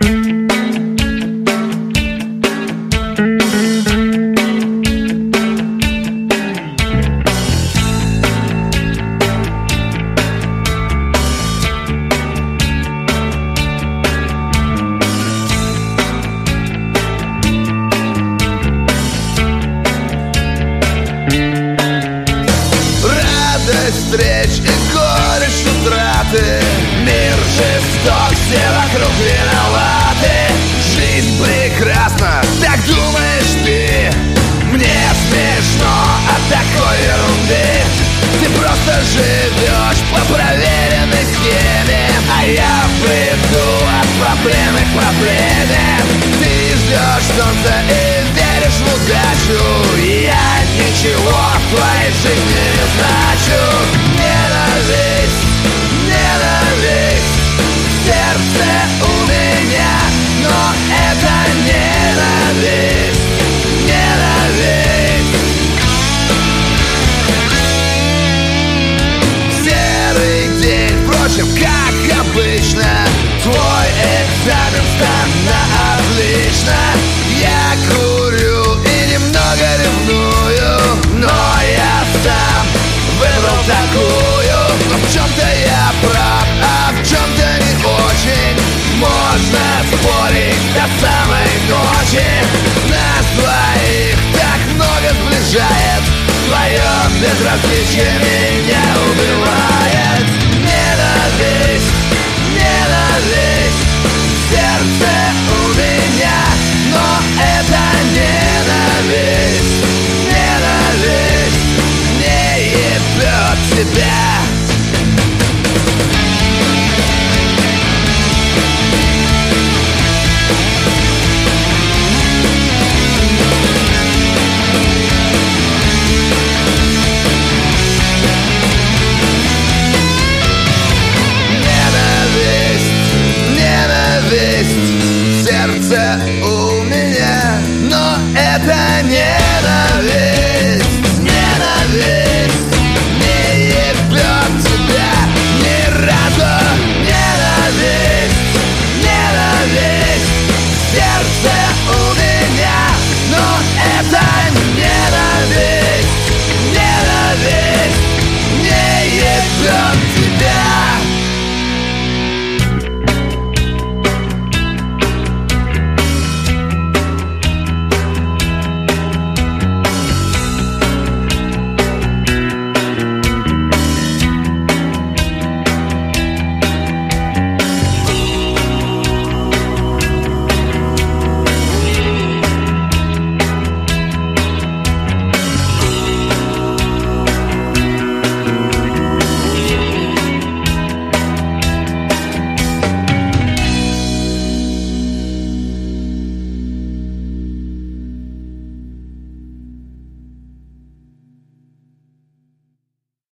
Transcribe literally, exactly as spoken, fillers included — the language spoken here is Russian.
Встреч и горечь утраты. Мир жесток, все вокруг виноваты. Жизнь прекрасна, так думаешь ты. Мне смешно от такой ерунды. Ты просто живешь по проверенной схеме, а я приду от проблемы к проблеме. Ты ждешь солнца и веришь в удачу. Я ничего в твоей жизни не значу. Ненависть, ненависть в сердце у меня, но это ненависть, ненависть. Серый день, впрочем, как обычно. Твой экзамен сдан на отлично. Я курю и немного ревную, но я сам выбрал такую. Но в чем-то я прав, а в чем-то не очень. Можно спорить до самой ночи. Нас двоих так много сближает. Твое безразличие меня убивает. Ненависть, ненависть в сердце у меня, но это ненависть, ненависть не ебет тебя. Ненависть в сердце у